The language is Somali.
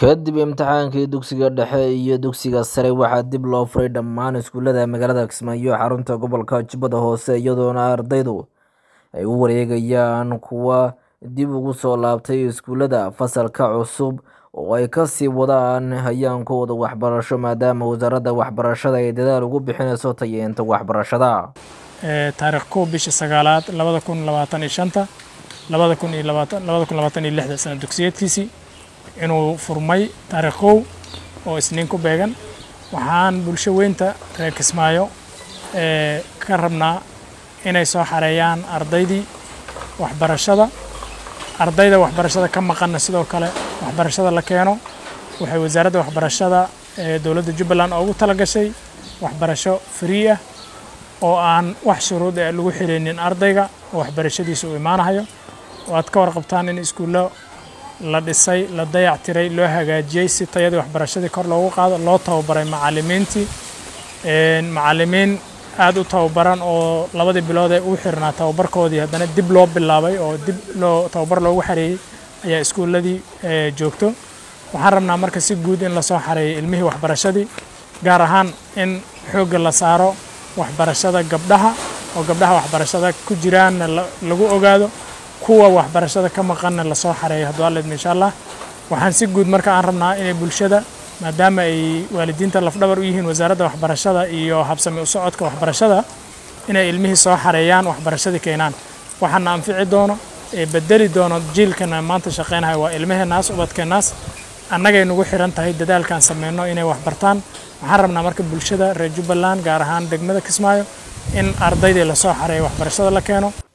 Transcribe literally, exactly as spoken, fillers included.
Kadib imtixaankii dugsiga dhexe iyo dugsiga sare waxaa dib loo furay dhammaan iskuulada magaalada Kismaayo xarunta gobolka Jubbada Hoose iyadoona ardaydu ay u wareegayaan kuwa dib ugu soo laabtay iskuulada fasalka cusub oo ay ka sii wadaan hayaankooda waxbarasho maadaama wasaaradda waxbarashada ay dadaal ugu bixinayso tayeynta waxbarashada. taariikh kow bisha sagaalaad labada kun labaatan iyo shanta labada kun iyo labaatan iyo lixda sano dugsiyeedkiisii inuu furmay taariikh kow oo isniin ku beegan. waxaan bulsho weynta reer Kismaayo ee ka rabnaa inay soo xareeyaan ardaydii waxbarashada ardayda waxbarashada ka maqan sidoo kale waxbarashada la keeno. waxay wasaaradda waxbarashada ee dowladda Jubbaland ugu talagashay waxbarasho free ah oo aan wax shuruud ah lagu xireenin ardayga waxbarashadiisa u imaanayo. waad ka warqabtaan in iskuulo la dhisay la dayactiray loo hagaajiyay si tayada waxbarashada kor loogu qaado loo tababaray macallimiintii een macallimiin aad u tababaran oo labadii bilood ee u xirnaa tababarkoodii haddana dib loo bilaabay oo dib loo tababar loogu xareeyay ayaa iskuuladii joogto. waxaan rabnaa marka si guud in la soo xareeyo ilmihii waxbarashadii gaar ahaan in xoogga la saaro waxbarashada gabdhaha oo gabdhaha waxbarashada ku jiraan lagu ogaado kuwa waxbarashada ka maqan la soo xareeyo haddii alla insha Allah. waxaan si guud marka aan rabnaa inay bulshada maadaama ay waalidiinta lafdhabar u yihiin wasaaradda waxbarashada iyo habsami u socodka waxbarashada inay ilmihii soo xareeyaan waxbarashada keenaan. waxaan anfici doono ee bedeli doono jiilkana maanta shaqeynahay waa ilmaheenaas ubadkeenaas annaga ay nagu xiran tahay dadaalkan sameeyno inay wax bartaan. waxaan rabnaa marka bulshada reer Jubbaland gaar ahaan degmada Kismaayo in ardaydii la soo xareeyo waxbarashada la keeno.